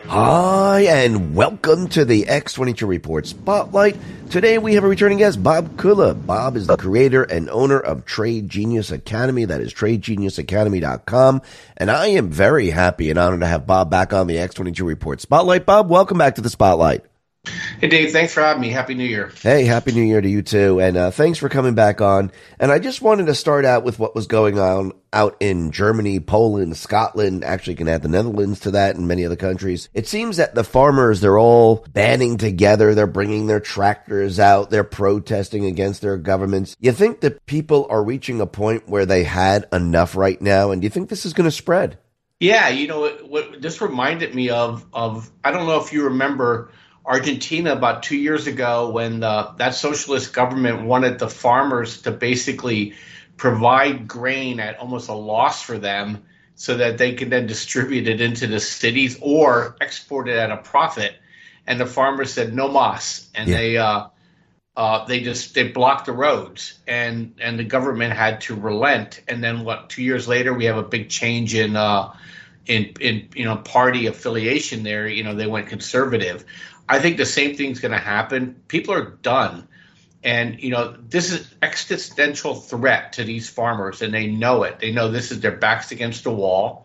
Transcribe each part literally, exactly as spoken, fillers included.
Hi, and welcome to the X twenty-two Report Spotlight. Today we have a returning guest, Bob Kula. Bob is the creator and owner of Trade Genius Academy. That is trade genius academy dot com. And I am very happy and honored to have Bob back on the X twenty-two Report Spotlight. Bob, welcome back to the Spotlight. Hey, Dave, thanks for having me. Happy New Year. Hey, Happy New Year to you too. And uh, thanks for coming back on. And I just wanted to start out with what was going on out in Germany, Poland, Scotland. Actually, you can add the Netherlands to that and many other countries. It seems that the farmers, they're all banding together. They're bringing their tractors out. They're protesting against their governments. You think that people are reaching a point where they had enough right now? And do you think this is going to spread? Yeah, you know, what, what this reminded me of, of, I don't know if you remember Argentina about two years ago when the, that socialist government wanted the farmers to basically provide grain at almost a loss for them so that they could then distribute it into the cities or export it at a profit. And the farmers said no mas, and yeah. they uh, uh, they just they blocked the roads, and and the government had to relent. And then what? Two years later, we have a big change in uh, in in you know party affiliation there. You know, they went conservative. I think the same thing's going to happen. People are done. And, you know, this is existential threat to these farmers, and they know it. They know this is their backs against the wall.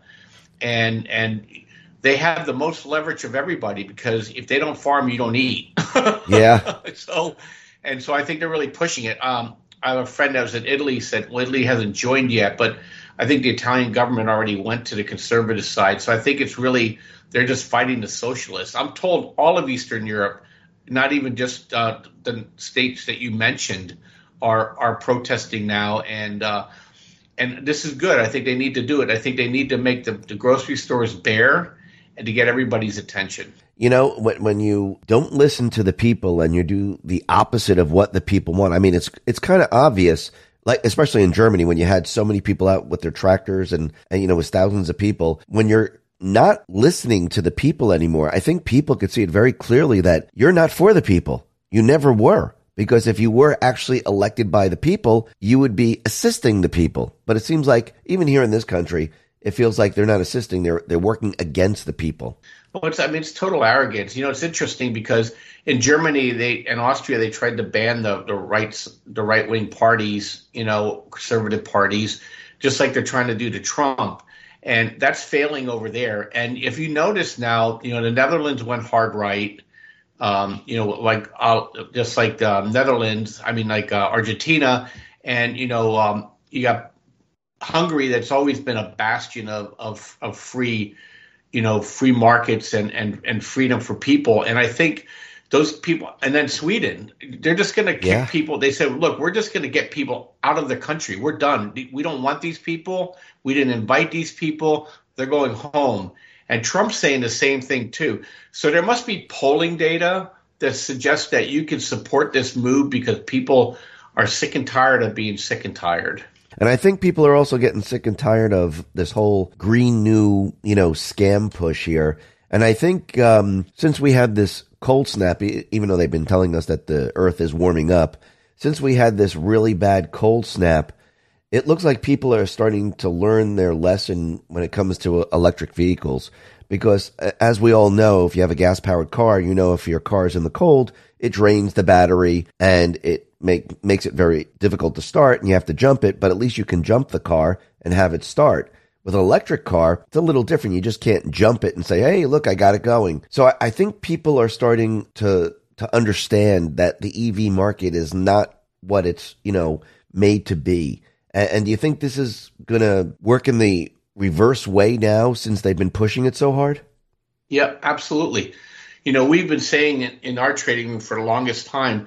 And and they have the most leverage of everybody because if they don't farm, you don't eat. Yeah. so and so I think they're really pushing it. Um, I have a friend that was in Italy, said, well, Italy hasn't joined yet, but I think the Italian government already went to the conservative side. So I think it's really – they're just fighting the socialists. I'm told all of Eastern Europe, not even just uh, the states that you mentioned, are are protesting now, and uh, and this is good. I think they need to do it. I think they need to make the, the grocery stores bare and to get everybody's attention. You know, when when you don't listen to the people and you do the opposite of what the people want, I mean, it's it's kind of obvious. Like, especially in Germany, when you had so many people out with their tractors and, and you know, with thousands of people, when you're not listening to the people anymore, I think people could see it very clearly that you're not for the people. You never were. Because if you were actually elected by the people, you would be assisting the people. But it seems like even here in this country, it feels like they're not assisting. They're they're working against the people. Well, it's, I mean, it's total arrogance. You know, it's interesting because in Germany, they and Austria, they tried to ban the the rights, the right wing parties, you know, conservative parties, just like they're trying to do to Trump. And that's failing over there. And if you notice now, you know, the Netherlands went hard right. Um, you know, like uh, just like the Netherlands, I mean, like uh, Argentina. And, you know, um, you got Hungary that's always been a bastion of, of, of free, you know, free markets and, and, and freedom for people. And I think those people, and then Sweden, they're just going to kick yeah. people. They said, look, we're just going to get people out of the country. We're done. We don't want these people. We didn't invite these people. They're going home. And Trump's saying the same thing, too. So there must be polling data that suggests that you can support this move because people are sick and tired of being sick and tired. And I think people are also getting sick and tired of this whole Green New, you know, scam push here. And I think um, since we had this cold snap, even though they've been telling us that the earth is warming up, since we had this really bad cold snap, it looks like people are starting to learn their lesson when it comes to electric vehicles. Because as we all know, if you have a gas-powered car, you know if your car is in the cold, it drains the battery and it make, makes it very difficult to start and you have to jump it, but at least you can jump the car and have it start. With an electric car, it's a little different. You just can't jump it and say, hey, look, I got it going. So I, I think people are starting to to understand that the E V market is not what it's, you know, made to be. And, and do you think this is going to work in the reverse way now since they've been pushing it so hard? Yeah, absolutely. You know, we've been saying in, in our trading room for the longest time,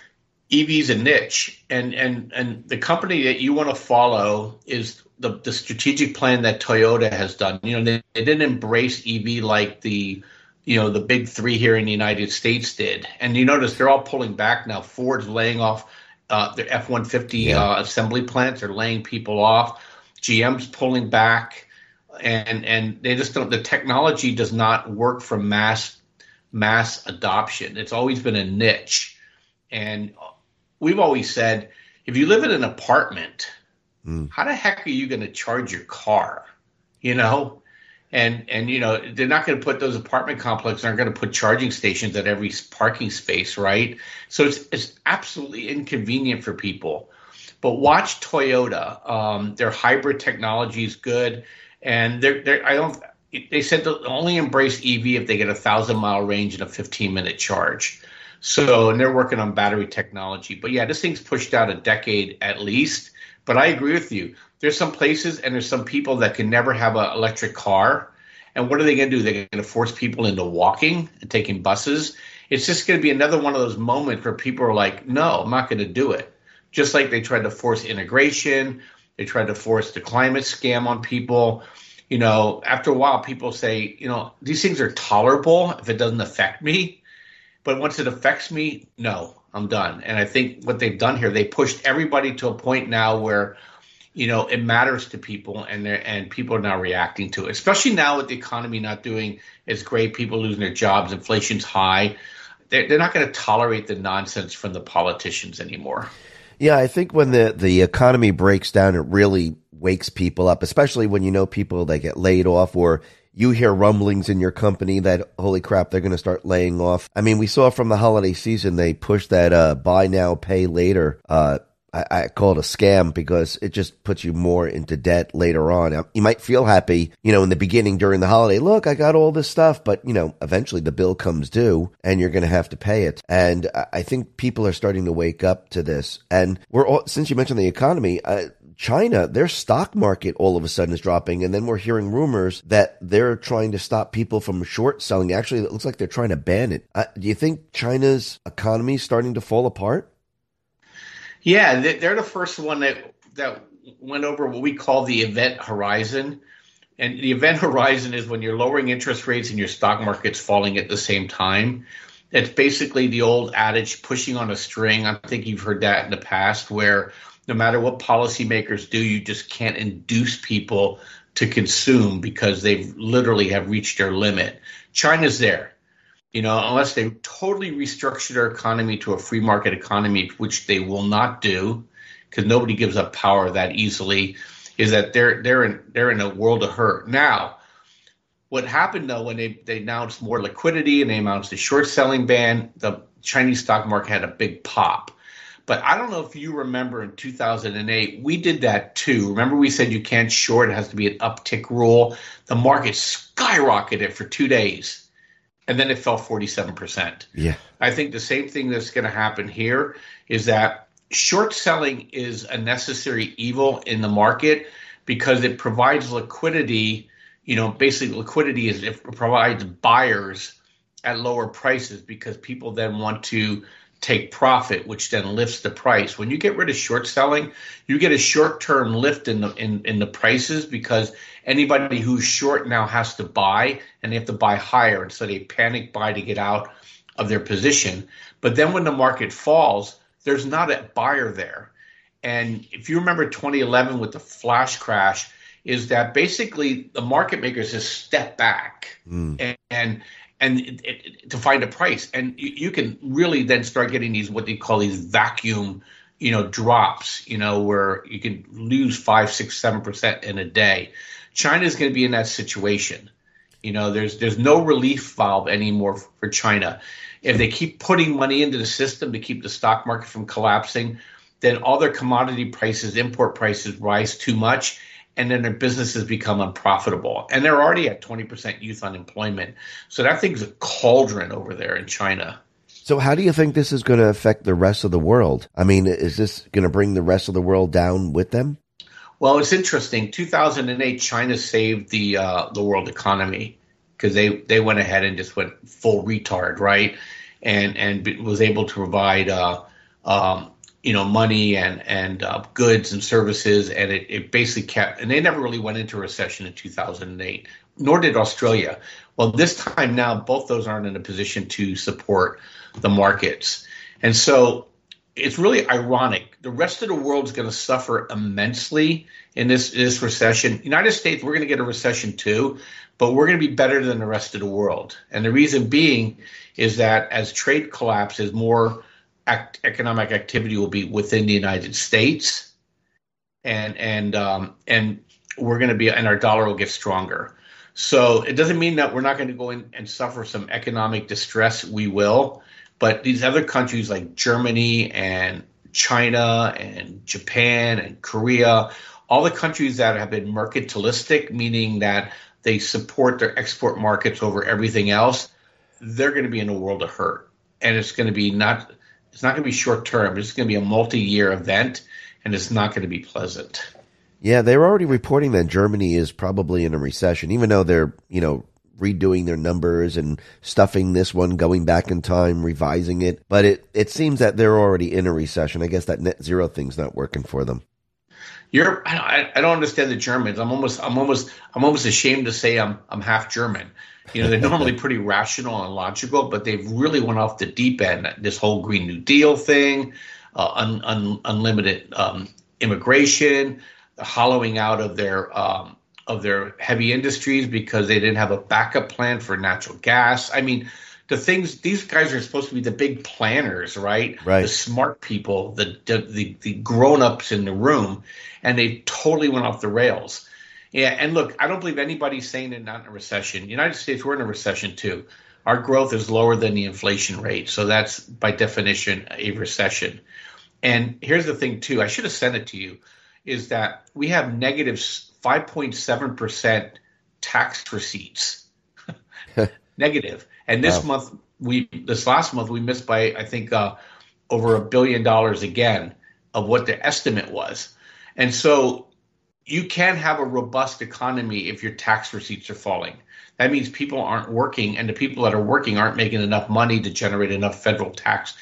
E V's a niche, and and and the company that you want to follow is the the strategic plan that Toyota has done. You know, they, they didn't embrace E V like the you know the big three here in the United States did, and you notice they're all pulling back now. Ford's laying off uh, their F one fifty yeah. uh, assembly plants; they're laying people off. G M's pulling back, and and they just don't. The technology does not work for mass mass adoption. It's always been a niche, and we've always said, if you live in an apartment, mm. how the heck are you going to charge your car? You know, And and you know they're not going to put those apartment complexes aren't going to put charging stations at every parking space, right? So it's it's absolutely inconvenient for people. But watch Toyota. Um, their hybrid technology is good, and they're they're I don't. They said they'll only embrace E V if they get a thousand mile range and a fifteen minute charge. So and they're working on battery technology. But yeah, this thing's pushed out a decade at least. But I agree with you. There's some places and there's some people that can never have an electric car. And what are they going to do? They're going to force people into walking and taking buses. It's just going to be another one of those moments where people are like, no, I'm not going to do it. Just like they tried to force integration. They tried to force the climate scam on people. You know, after a while, people say, you know, these things are tolerable if it doesn't affect me. But once it affects me, no, I'm done. And I think what they've done here, they pushed everybody to a point now where, you know, it matters to people, and they're, and people are now reacting to it, especially now with the economy not doing as great, people losing their jobs, inflation's high. They're, they're not going to tolerate the nonsense from the politicians anymore. Yeah, I think when the, the economy breaks down, it really wakes people up, especially when you know people that get laid off, or you hear rumblings in your company that, holy crap, they're going to start laying off. I mean, we saw from the holiday season, they pushed that uh, buy now, pay later. Uh, I, I call it a scam because it just puts you more into debt later on. You might feel happy, you know, in the beginning during the holiday. Look, I got all this stuff, but, you know, eventually the bill comes due and you're going to have to pay it. And I think people are starting to wake up to this. And we're all, since you mentioned the economy, uh, China, their stock market all of a sudden is dropping. And then we're hearing rumors that they're trying to stop people from short selling. Actually, it looks like they're trying to ban it. Uh, do you think China's economy is starting to fall apart? Yeah, they're the first one that that went over what we call the event horizon. And the event horizon is when you're lowering interest rates and your stock market's falling at the same time. It's basically the old adage, pushing on a string. I think you've heard that in the past, where no matter what policymakers do, you just can't induce people to consume because they've literally have reached their limit. China's there. You know, unless they totally restructure their economy to a free market economy, which they will not do, because nobody gives up power that easily, is that they're they're in they're in a world of hurt. Now, what happened though when they, they announced more liquidity and they announced the short selling ban, the Chinese stock market had a big pop. But I don't know if you remember in two thousand eight, we did that too. Remember we said you can't short, it has to be an uptick rule. The market skyrocketed for two days. And then it fell forty-seven percent. Yeah. I think the same thing that's going to happen here is that short selling is a necessary evil in the market because it provides liquidity. You know, basically liquidity is it provides buyers at lower prices because people then want to take profit, which then lifts the price. When you get rid of short selling, you get a short-term lift in the in, in the prices because anybody who's short now has to buy, and they have to buy higher, and so they panic buy to get out of their position. But then when the market falls, there's not a buyer there. And if you remember twenty eleven with the flash crash, is that basically the market makers just step back mm. and, and and it, it, to find a price. And you, you can really then start getting these, what they call these vacuum, you know, drops, you know, where you can lose five, six, seven percent in a day. China is going to be in that situation. You know, there's there's no relief valve anymore for China. If they keep putting money into the system to keep the stock market from collapsing, then all their commodity prices, import prices rise too much, and then their businesses become unprofitable. And they're already at twenty percent youth unemployment. So that thing's a cauldron over there in China. So how do you think this is going to affect the rest of the world? I mean, is this going to bring the rest of the world down with them? Well, it's interesting. two thousand eight, China saved the uh, the world economy because they, they went ahead and just went full retard, right? And and was able to provide uh, um, you know, money and and uh, goods and services, and it, it basically kept. And they never really went into a recession in two thousand eight, nor did Australia. Well, this time now, both those aren't in a position to support the markets, and so it's really ironic. The rest of the world is going to suffer immensely in this this recession. United States, we're going to get a recession too, but we're going to be better than the rest of the world. And the reason being is that as trade collapses, more act, economic activity will be within the United States, and and um, and we're going to be, and our dollar will get stronger. So it doesn't mean that we're not going to go in and suffer some economic distress. We will. But these other countries like Germany and China and Japan and Korea, all the countries that have been mercantilistic, meaning that they support their export markets over everything else, they're going to be in a world of hurt. And it's going to be not, it's not going to be short term. It's going to be a multi-year event, and it's not going to be pleasant. Yeah, they're already reporting that Germany is probably in a recession, even though they're, you know, redoing their numbers and stuffing this one, going back in time, revising it. But it, it seems that they're already in a recession. I guess that net zero thing's not working for them. You're, I, I don't understand the Germans. I'm almost, I'm almost, I'm almost ashamed to say I'm, I'm half German. You know, they're normally pretty rational and logical, but they've really went off the deep end. This whole Green New Deal thing, uh, un, un, unlimited um, immigration, the hollowing out of their um, of their heavy industries because they didn't have a backup plan for natural gas. I mean, the things, these guys are supposed to be the big planners, right? Right. The smart people, the the the, the grown-ups in the room, and they totally went off the rails. Yeah, and look, I don't believe anybody's saying they're not in a recession. United States, we're in a recession too. Our growth is lower than the inflation rate, so that's by definition a recession. And here's the thing too, I should have sent it to you, is that we have negative five point seven percent tax receipts. Negative. And this Wow. month, we this last month, we missed by, I think, uh, over a billion dollars again of what the estimate was. And so you can have a robust economy if your tax receipts are falling. That means people aren't working, and the people that are working aren't making enough money to generate enough federal tax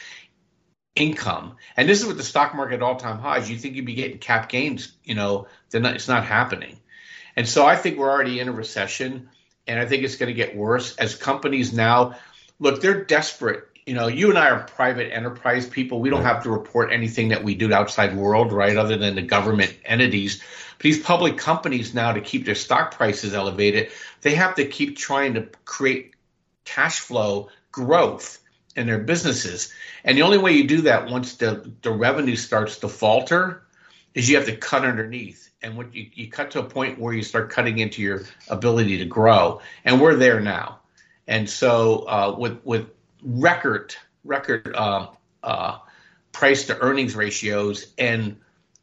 income. And this is with the stock market at all-time highs. You think you'd be getting cap gains, you know, then it's not happening. And so I think we're already in a recession, and I think it's going to get worse as companies now, look, they're desperate. You know, you and I are private enterprise people. We don't have to report anything that we do to outside world, right, other than the government entities. But these public companies now, to keep their stock prices elevated, they have to keep trying to create cash flow growth in their businesses. And the only way you do that once the, the revenue starts to falter is you have to cut underneath. And when you, you cut to a point where you start cutting into your ability to grow. And we're there now. And so uh, with with record record uh, uh, price to earnings ratios and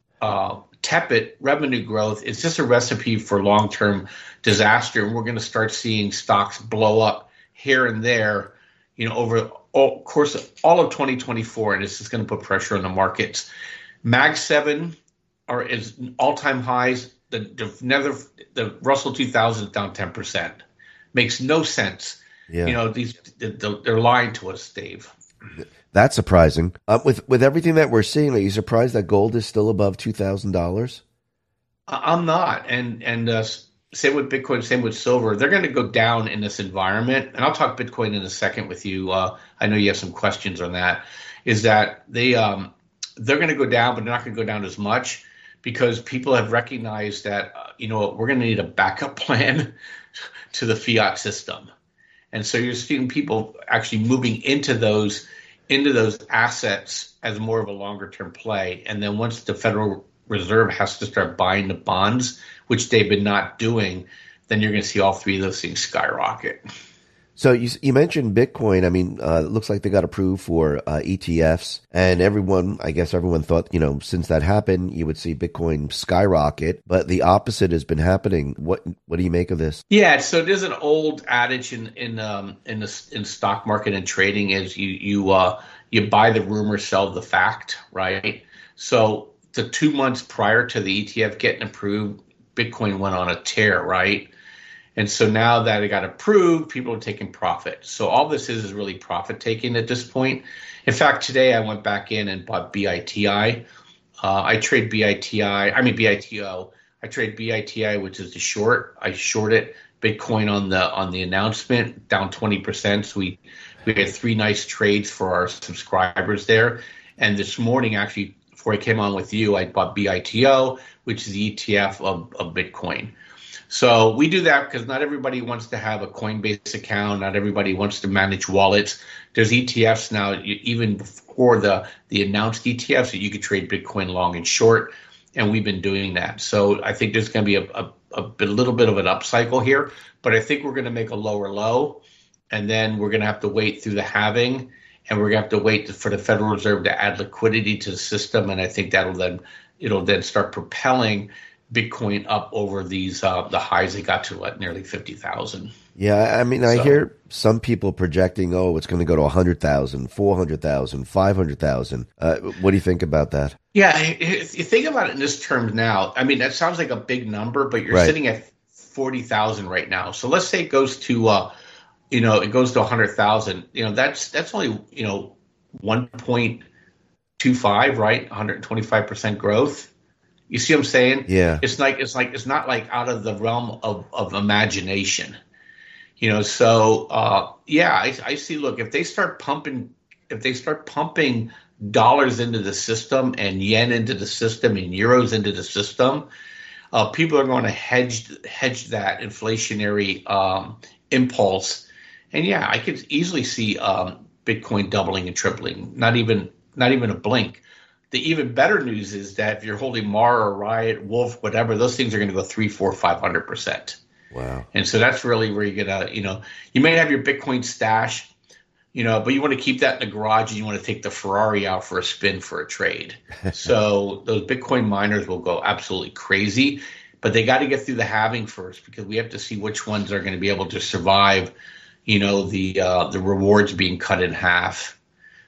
uh, tepid revenue growth, it's just a recipe for long-term disaster. And we're going to start seeing stocks blow up here and there, you know, over all course of all of twenty twenty-four, and this is going to put pressure on the markets. Mag seven are is all-time highs. The the, nether, the Russell two thousand is down ten percent. Makes no sense. Yeah. You know, these they're lying to us, Dave. That's surprising. Uh, with with everything that we're seeing, are you surprised that gold is still above two thousand dollars? I'm not, and and uh, same with Bitcoin, same with silver. They're going to go down in this environment, and I'll talk Bitcoin in a second with you. Uh, I know you have some questions on that. Is that they um, they're going to go down, but they're not going to go down as much because people have recognized that uh, you know we're going to need a backup plan to the fiat system. And so you're seeing people actually moving into those into those assets as more of a longer term play. And then once the Federal Reserve has to start buying the bonds, which they've been not doing, then you're going to see all three of those things skyrocket. So you you mentioned Bitcoin. I mean, uh, it looks like they got approved for uh, E T Fs, and everyone, I guess everyone thought, you know, since that happened, you would see Bitcoin skyrocket. But the opposite has been happening. What what do you make of this? Yeah, so there's an old adage in in um, in the in stock market and trading is you you uh, you buy the rumor, sell the fact, right? So the two months prior to the E T F getting approved, Bitcoin went on a tear, right? And so now that it got approved, people are taking profit. So all this is is really profit taking at this point. In fact, today I went back in and bought B I T I. Uh, I trade B I T I, I mean B I T O. I trade B I T I, which is the short. I shorted Bitcoin on the on the announcement, down twenty percent. So we we had three nice trades for our subscribers there. And this morning, actually, before I came on with you, I bought B I T O, which is the E T F of, of Bitcoin. So we do that because not everybody wants to have a Coinbase account. Not everybody wants to manage wallets. There's E T Fs now, even before the, the announced E T Fs, that you could trade Bitcoin long and short, and we've been doing that. So I think there's going to be a, a a, bit, a little bit of an upcycle here, but I think we're going to make a lower low, and then we're going to have to wait through the halving, and we're going to have to wait for the Federal Reserve to add liquidity to the system, and I think that'll then it'll then start propelling Bitcoin up over these uh, the highs they got to what, nearly fifty thousand. Yeah, I mean, I So, hear some people projecting, oh, it's going to go to one hundred thousand, four hundred thousand, five hundred thousand. Uh, what do you think about that? yeah, if you think about it in this terms now, I mean, that sounds like a big number, but you're Right. sitting at forty thousand right now. So let's say it goes to, uh, you know, it goes to one hundred thousand. You know, that's that's only, you know, one point two five, right? one hundred twenty-five percent growth. You see what I'm saying? Yeah. It's like it's like it's not like out of the realm of, of imagination. You know, so uh, yeah, I, I see. Look, if they start pumping, if they start pumping dollars into the system and yen into the system and euros into the system, uh, people are going to hedge hedge that inflationary um, impulse. And yeah, I could easily see um, Bitcoin doubling and tripling. Not even not even a blink. The even better news is that if you're holding Mar or Riot, Wolf, whatever, those things are going to go three, four, five hundred percent. Wow. And so that's really where you're gonna, you know, you may have your Bitcoin stash, you know, but you want to keep that in the garage and you want to take the Ferrari out for a spin for a trade. So those Bitcoin miners will go absolutely crazy, but they got to get through the halving first because we have to see which ones are going to be able to survive, you know, the uh, the rewards being cut in half.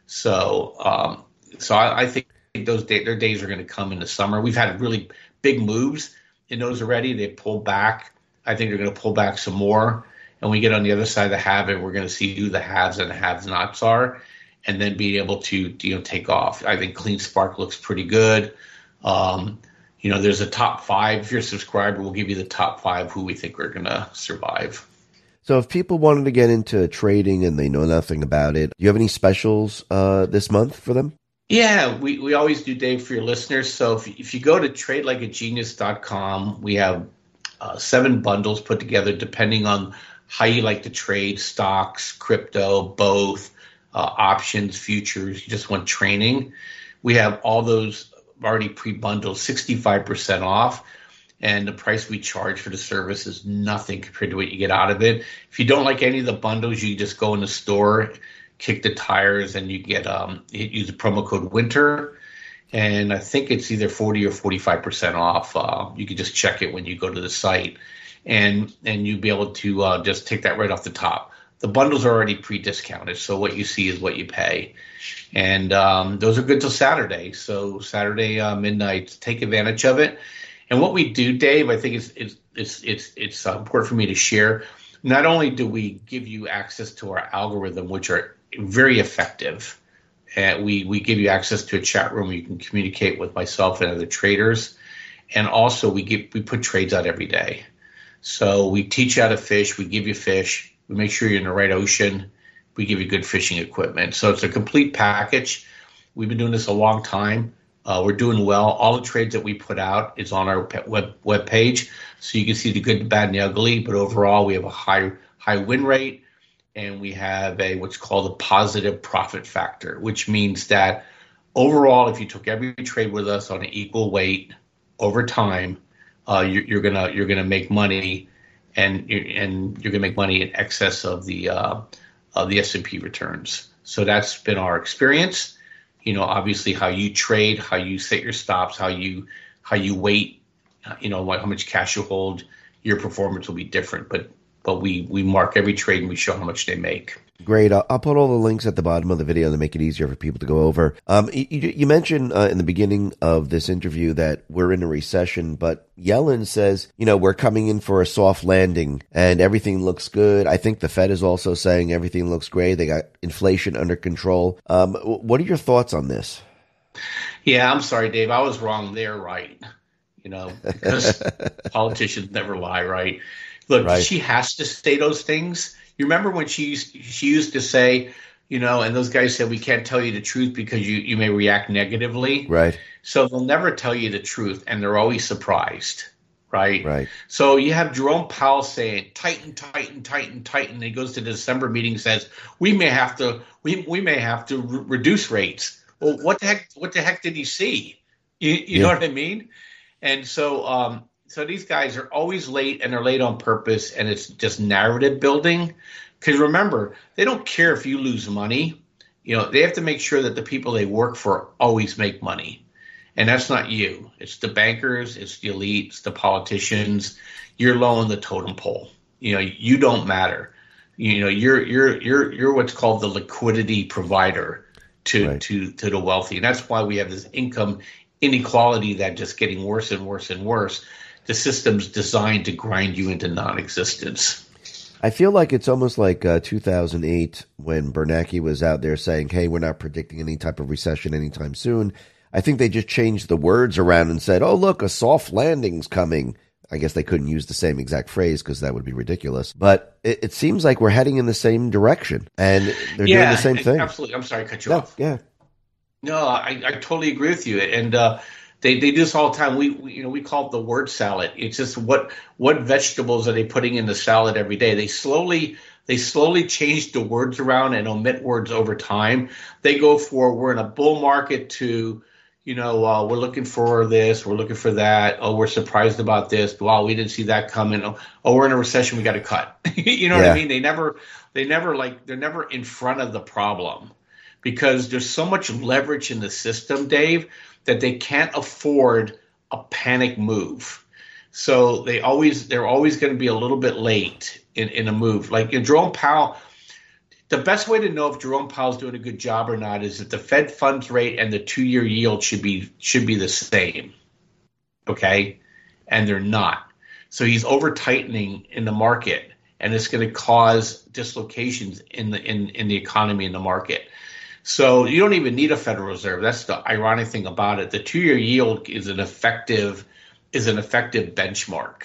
So um, so I, I think those day, their days are going to come in the summer. We've had really big moves in those already. They pulled back. I think they're going to pull back some more. And we get on the other side of the halving, we're going to see who the haves and the have-nots are, and then be able to, you know, take off. I think Clean Spark looks pretty good. Um, you know, there's a top five. If you're a subscriber, we'll give you the top five who we think are going to survive. So if people wanted to get into trading and they know nothing about it, do you have any specials uh, this month for them? Yeah, we, we always do, Dave, for your listeners. So if, if you go to trade like a genius dot com, we have uh, seven bundles put together depending on how you like to trade: stocks, crypto, both, uh, options, futures. You just want training. We have all those already pre-bundled, sixty-five percent off. And the price we charge for the service is nothing compared to what you get out of it. If you don't like any of the bundles, you just go in the store, kick the tires, and you get um, use the promo code WINTER. And I think it's either forty or forty-five percent off. Uh, you can just check it when you go to the site. And and you'll be able to uh, just take that right off the top. The bundles are already pre-discounted, so what you see is what you pay. And um, those are good till Saturday. So Saturday uh, midnight, take advantage of it. And what we do, Dave, I think it's it's it's it's, it's uh, important for me to share. Not only do we give you access to our algorithm, which are very effective, and we we give you access to a chat room where you can communicate with myself and other traders, and also we give we put trades out every day. So we teach you how to fish. We give you fish. We make sure you're in the right ocean. We give you good fishing equipment. So it's a complete package. We've been doing this a long time. Uh, we're doing well. All the trades that we put out is on our web web page, so you can see the good, the bad, and the ugly. But overall, we have a high high win rate, and we have a what's called a positive profit factor, which means that overall, if you took every trade with us on an equal weight over time, Uh, you're, you're gonna you're gonna make money, and you're, and you're gonna make money in excess of the uh, of the S and P returns. So that's been our experience. You know, obviously how you trade, how you set your stops, how you how you wait, you know, what, how much cash you hold, your performance will be different. But but we we mark every trade and we show how much they make. Great. I'll, I'll put all the links at the bottom of the video to make it easier for people to go over. Um, you, you mentioned uh, in the beginning of this interview that we're in a recession, but Yellen says, you know, we're coming in for a soft landing and everything looks good. I think the Fed is also saying everything looks great. They got inflation under control. Um, what are your thoughts on this? Yeah, I'm sorry, Dave. I was wrong. They're right. You know, because politicians never lie, right? Look, Right. She has to say those things. You remember when she used, she used to say, you know, and those guys said, we can't tell you the truth because you, you may react negatively. Right. So they'll never tell you the truth, and they're always surprised, right? Right. So you have Jerome Powell saying, tighten, tighten, tighten, tighten. And he goes to the December meeting and says, we may have to we, we may have to re- reduce rates. Well, what the heck what the heck did he see? You, you Yeah. know what I mean? And so um, so these guys are always late, and they're late on purpose, and it's just narrative building. Because remember, they don't care if you lose money. You know, they have to make sure that the people they work for always make money. And that's not you. It's the bankers, it's the elite, it's the politicians. You're low on the totem pole. You know, you don't matter. You know, you're you're you're you're what's called the liquidity provider to Right. to to the wealthy. And that's why we have this income inequality that just getting worse and worse and worse. The system's designed to grind you into non-existence. I feel like it's almost like uh, two thousand eight when Bernanke was out there saying, hey, we're not predicting any type of recession anytime soon. I think they just changed the words around and said, oh, look, a soft landing's coming. I guess they couldn't use the same exact phrase because that would be ridiculous. But it, it seems like we're heading in the same direction, and they're yeah, doing the same thing. Absolutely. I'm sorry, I cut you No, off. yeah. No, I, I totally agree with you. And uh, they, they do this all the time. We, we you know we call it the word salad. It's just what what vegetables are they putting in the salad every day? They slowly they slowly change the words around and omit words over time. They go for we're in a bull market to you know uh, we're looking for this, we're looking for that. Oh, we're surprised about this. Wow, we didn't see that coming. Oh, oh we're in a recession. We got to cut. You know Yeah. what I mean? They never they never like they're never in front of the problem. Because there's so much leverage in the system, Dave, that they can't afford a panic move. So they always they're always going to be a little bit late in, in a move. Like in Jerome Powell, the best way to know if Jerome Powell's doing a good job or not is that the Fed funds rate and the two-year yield should be should be the same. Okay? And they're not. So he's over tightening in the market, and it's going to cause dislocations in the in, in the economy and the market. So you don't even need a Federal Reserve. That's the ironic thing about it. The two-year yield is an effective is an effective benchmark,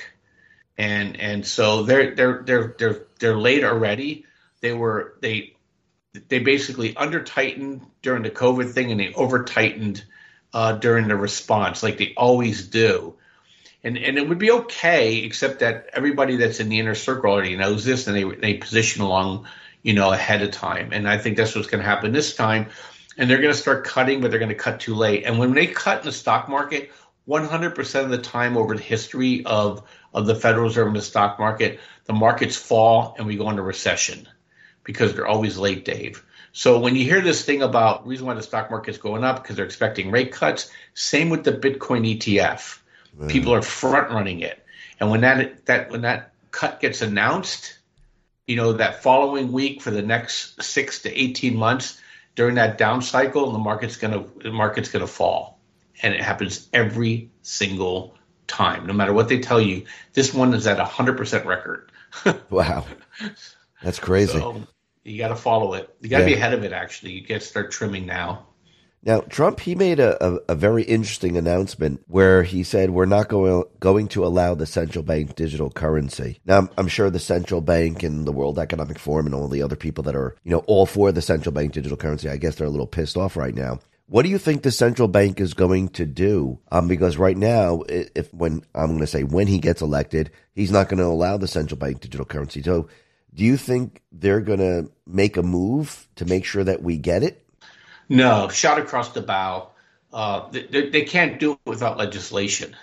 and and so they're they're they're they're they're late already. They were they they basically under tightened during the COVID thing, and they over tightened uh, during the response, like they always do. And and it would be okay, except that everybody that's in the inner circle already knows this, and they they position along, you know, ahead of time. And I think that's what's going to happen this time. And they're going to start cutting, but they're going to cut too late. And when they cut in the stock market, one hundred percent of the time over the history of, of the Federal Reserve and the stock market, the markets fall and we go into recession because they're always late, Dave. So when you hear this thing about the reason why the stock market's going up because they're expecting rate cuts, same with the Bitcoin E T F. Right. People are front running it. And when that that when that cut gets announced, you know, that following week for the next six to eighteen months during that down cycle, the market's gonna the market's gonna fall, and it happens every single time, no matter what they tell you. This one is at a hundred percent record. Wow, that's crazy. So you got to follow it. You got to Yeah. be ahead of it. Actually, you got to start trimming now. Now, Trump, he made a, a, a very interesting announcement where he said we're not going, going to allow the central bank digital currency. Now, I'm, I'm sure the central bank and the World Economic Forum and all the other people that are, you know, all for the central bank digital currency, I guess they're a little pissed off right now. What do you think the central bank is going to do? Um, because right now, if when I'm going to say when he gets elected, he's not going to allow the central bank digital currency. So do you think they're going to make a move to make sure that we get it? No, shot across the bow. Uh, they, they can't do it without legislation.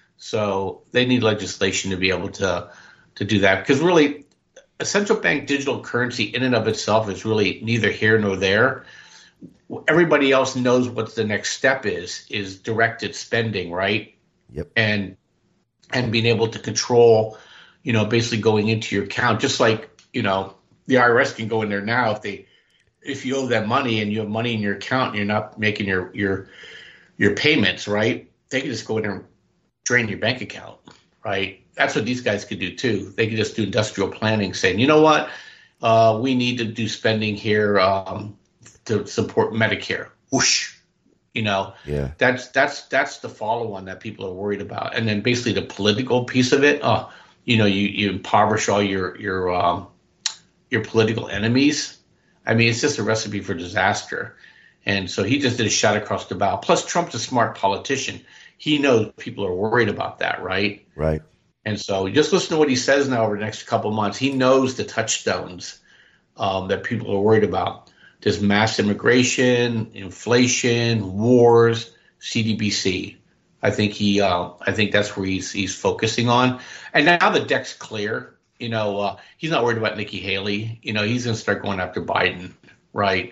So they need legislation to be able to to do that. Because really, a central bank digital currency in and of itself is really neither here nor there. Everybody else knows what the next step is, is directed spending, right? Yep. And and being able to control, you know, basically going into your account, just like, you know, the I R S can go in there now if they if you owe them money and you have money in your account and you're not making your your your payments, right? They can just go in there and drain your bank account, right? That's what these guys could do too. They could just do industrial planning, saying, you know what, uh, we need to do spending here um, to support Medicare. Whoosh, you know. Yeah. That's that's that's the follow-on that people are worried about, and then basically the political piece of it. Uh, you know, you you impoverish all your your um, your political enemies. I mean, it's just a recipe for disaster. And so he just did a shot across the bow. Plus, Trump's a smart politician. He knows people are worried about that, right? Right. And so just listen to what he says now over the next couple of months. He knows the touchstones um, that people are worried about. There's mass immigration, inflation, wars, C D B C. I think he, uh, I think that's where he's he's focusing on. And now the deck's clear. You know, uh, he's not worried about Nikki Haley. You know, he's going to start going after Biden, right?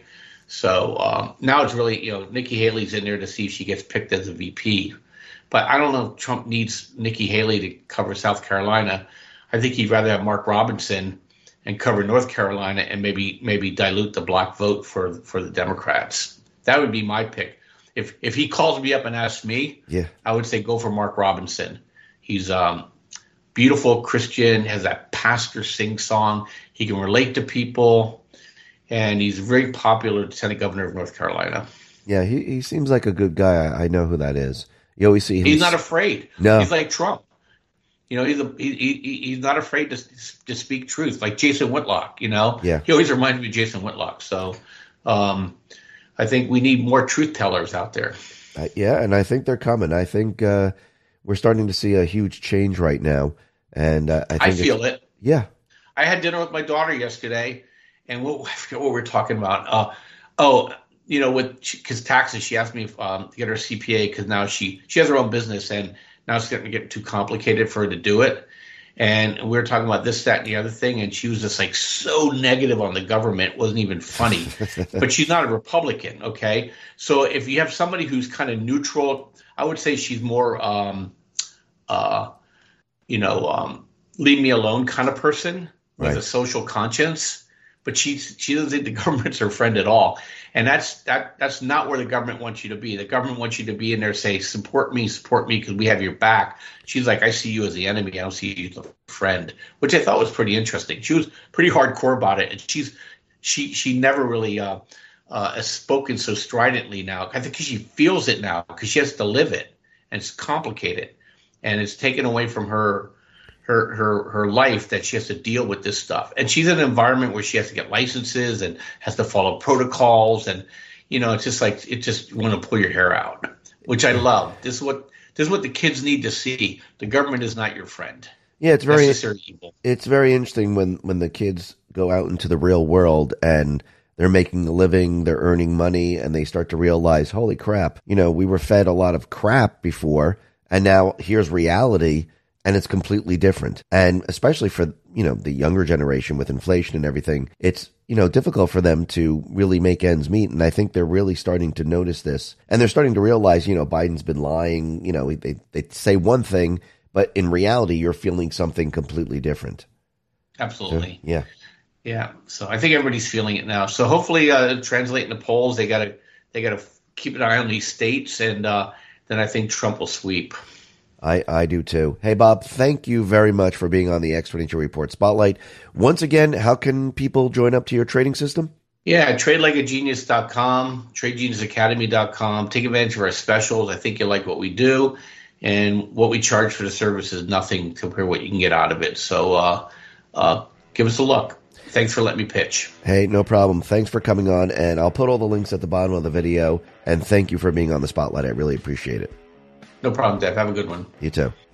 So um, now it's really, you know, Nikki Haley's in there to see if she gets picked as a V P. But I don't know if Trump needs Nikki Haley to cover South Carolina. I think he'd rather have Mark Robinson and cover North Carolina and maybe maybe dilute the black vote for for the Democrats. That would be my pick. If if he calls me up and asks me, yeah, I would say go for Mark Robinson. He's um beautiful Christian, has that pastor sing song. He can relate to people, and he's very popular lieutenant governor of North Carolina. Yeah, he, he seems like a good guy. I, I know who that is. You always see him. He's not afraid. No. He's like Trump. You know, he's a, he, he, he's not afraid to to speak truth, like Jason Whitlock, you know. Yeah. He always reminds me of Jason Whitlock. So um, I think we need more truth tellers out there. Uh, yeah, and I think they're coming. I think uh, we're starting to see a huge change right now. And uh, I, think I feel it. Yeah. I had dinner with my daughter yesterday, and what, I forget what we were talking about. Uh, oh, you know, with because taxes, she asked me if, um, to get her C P A because now she she has her own business, and now it's going to get too complicated for her to do it. And we were talking about this, that, and the other thing, and she was just like so negative on the government. It wasn't even funny. But she's not a Republican, okay? So if you have somebody who's kind of neutral, I would say she's more, um, uh, you know, um, leave me alone kind of person with right. a social conscience. But she she doesn't think the government's her friend at all, and that's that that's not where the government wants you to be. The government wants you to be in there, say, support me, support me, because we have your back. She's like, I see you as the enemy. I don't see you as a friend, which I thought was pretty interesting. She was pretty hardcore about it, and she's she she never really uh, uh, has spoken so stridently now. I think because she feels it now, because she has to live it, and it's complicated, and it's taken away from her. Her, her her life that she has to deal with this stuff. And she's in an environment where she has to get licenses and has to follow protocols. And, you know, it's just like, it just you want to pull your hair out, which I love. This is what this is what the kids need to see. The government is not your friend. Yeah, it's very, evil. It's very interesting when, when the kids go out into the real world and they're making a living, they're earning money, and they start to realize, holy crap, you know, we were fed a lot of crap before, and now here's reality. And it's completely different. And especially for, you know, the younger generation with inflation and everything, it's, you know, difficult for them to really make ends meet. And I think they're really starting to notice this. And they're starting to realize, you know, Biden's been lying. You know, they, they say one thing, but in reality, you're feeling something completely different. Absolutely. So, yeah. Yeah. So I think everybody's feeling it now. So hopefully uh, translating the polls, they got to they got to keep an eye on these states. And uh, then I think Trump will sweep. I, I do too. Hey, Bob, thank you very much for being on the X twenty-two Report Spotlight. Once again, how can people join up to your trading system? Yeah, trade like a genius dot com, trade genius academy dot com. Take advantage of our specials. I think you'll like what we do. And what we charge for the service is nothing compared to what you can get out of it. So uh, uh, give us a look. Thanks for letting me pitch. Hey, no problem. Thanks for coming on. And I'll put all the links at the bottom of the video. And thank you for being on the Spotlight. I really appreciate it. No problem, Dave. Have a good one. You too.